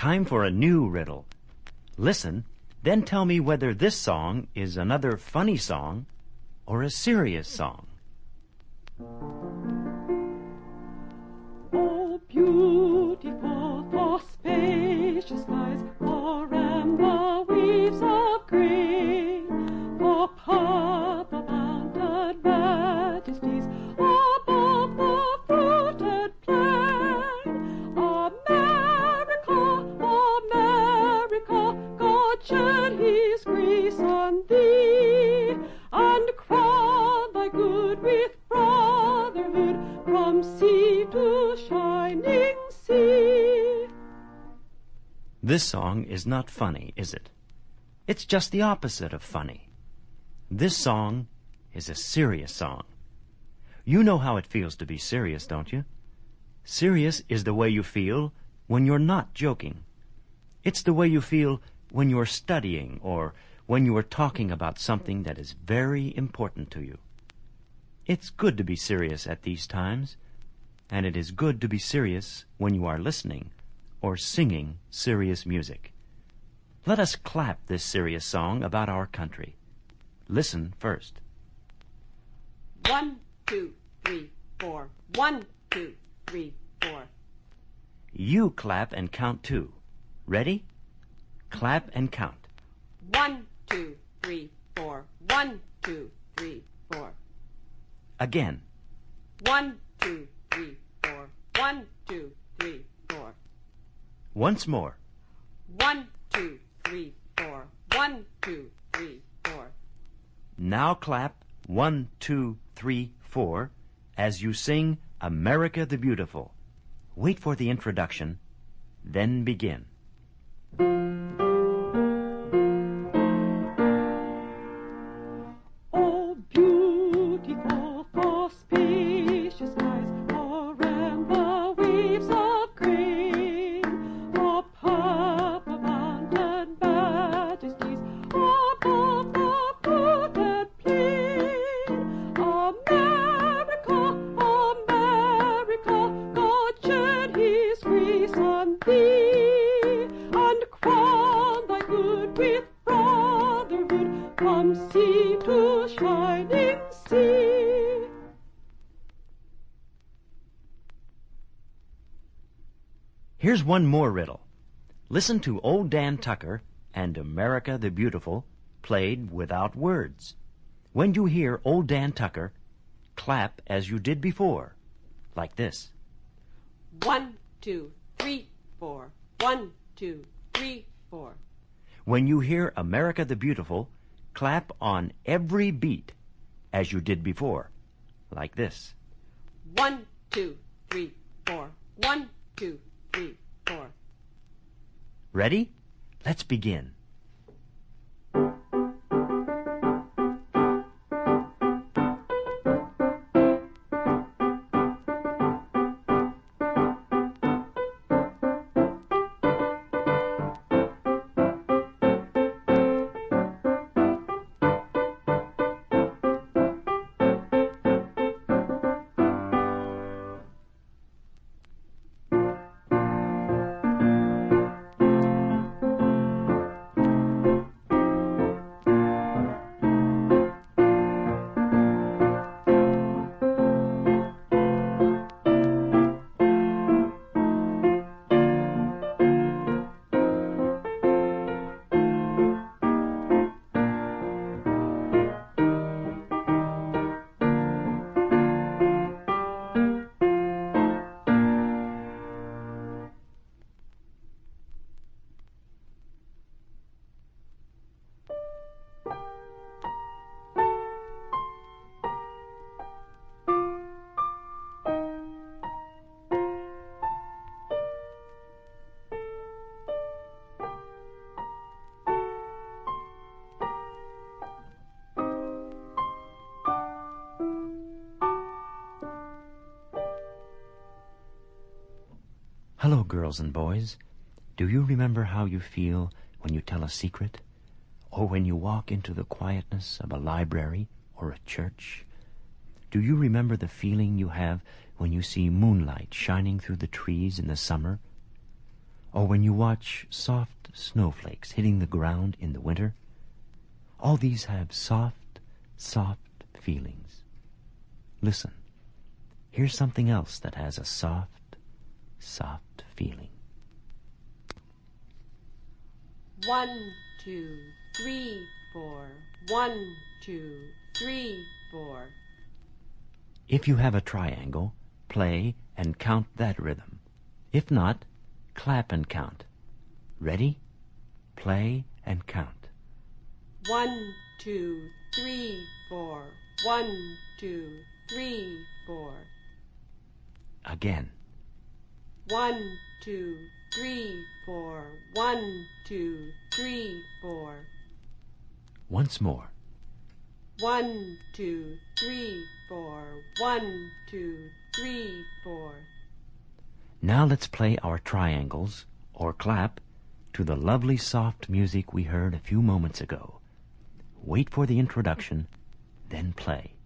Time for a new riddle. Listen, then tell me whether this song is another funny song or a serious song. Oh, beautiful for spacious skies, for amber waves of grain, for purple-mounted majesties above the fruited plain. America, America, God shed His grace on thee, and crown thy good with brotherhood from sea to shining sea. This song is not funny, is it? It's just the opposite of funny. This song is a serious song. You know how it feels to be serious, don't you? Serious is the way you feel when you're not joking. It's the way you feel when you're studying or when you are talking about something that is very important to you. It's good to be serious at these times, and it is good to be serious when you are listening or singing serious music. Let us clap this serious song about our country. Listen first. 1, 2, 3, 4. 1, 2, 3, 4. You clap and count too. Ready? Clap and count. 1, 2, 3, 4. 1, 2, 3, 4. Again. 1, 2, 3, 4. 1, 2, 3, 4. Once more. 1, 2, 3, 4. 1, 2, 3, 4. Now clap 1, 2, 3, 4 as you sing America the Beautiful. Wait for the introduction, then begin. Oh, beautiful for spacious skies, for amber waves of grain, for purple-mounted majesties above the fruited plain. America, America, God shed His grace on thee, and crown thy good with brotherhood from sea to shining sea. Here's one more riddle. Listen to Old Dan Tucker and America the Beautiful played without words. When you hear Old Dan Tucker, clap as you did before, like this. 1, 2, 3, 4. 1, 2, 3, 4. When you hear America the Beautiful, clap on every beat as you did before, like this. 1, 2, 3, 4. 1, 2, 3, 4. Ready? Let's begin. Hello, girls and boys. Do you remember how you feel when you tell a secret? Or when you walk into the quietness of a library or a church? Do you remember the feeling you have when you see moonlight shining through the trees in the summer? or when you watch soft snowflakes hitting the ground in the winter, all these have soft, soft feelings. Listen, here's something else that has a soft, soft feeling. 1, 2, 3, 4. 1, 2, 3, 4. If you have a triangle, play and count that rhythm. If not, clap and count. Ready? Play and count. 1, 2, 3, 4. 1, 2, 3, 4. Again. 1, 2, 3, 4. 1, 2, 3, 4. Once more. 1, 2, 3, 4. 1, 2, 3, 4. Now let's play our triangles, or clap, to the lovely soft music we heard a few moments ago. Wait for the introduction, then play.